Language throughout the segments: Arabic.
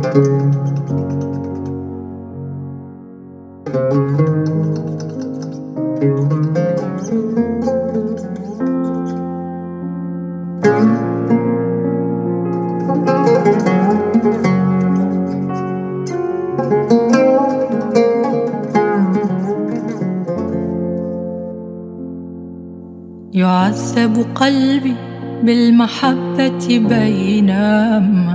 يعذب قلبي بالمحبة بينما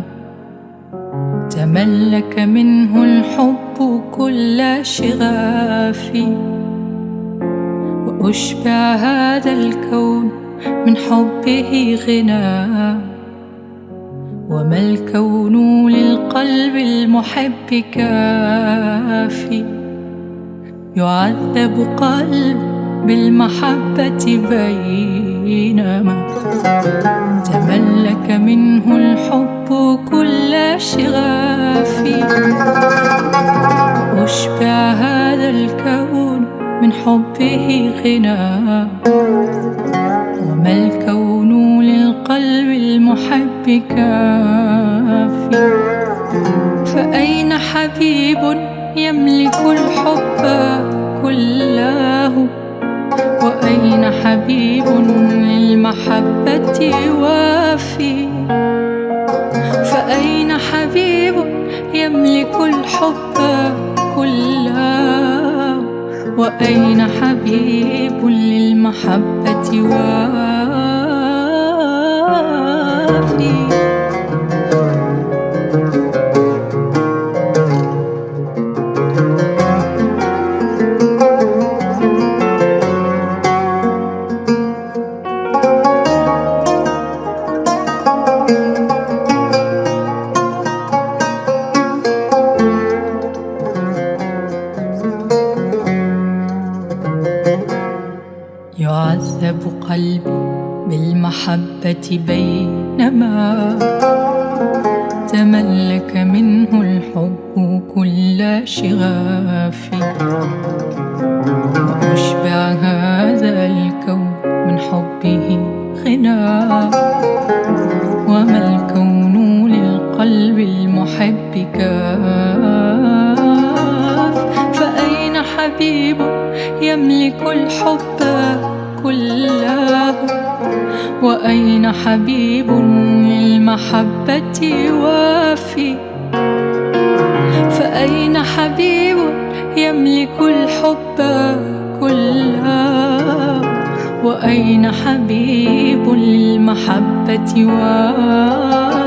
تملك منه الحب كل شغافي، وأشبع هذا الكون من حبه غنى، وما الكون للقلب المحب كافي. يعذب قلبي بالمحبة بينما تملك منه الحب كل شغافي، وأشبع هذا الكون من حبه غنى، وما الكون للقلب المحب كافي. فأين حبيب يملك الحب كله، وأين حبيب للمحبة وافي؟ فأين حبيب يملك الحب كله، وأين حبيب للمحبة وافي؟ يعذب قلبي بالمحبة بينما تملك منه الحب كل شغافي، وأشبع هذا الكون من حبه غنى، وما الكون للقلب المحب كاف. فأين حبيب يملك الحب كله، وأين حبيب للمحبة وافي؟ فأين حبيب يملك الحب كله، وأين حبيب للمحبة وافي؟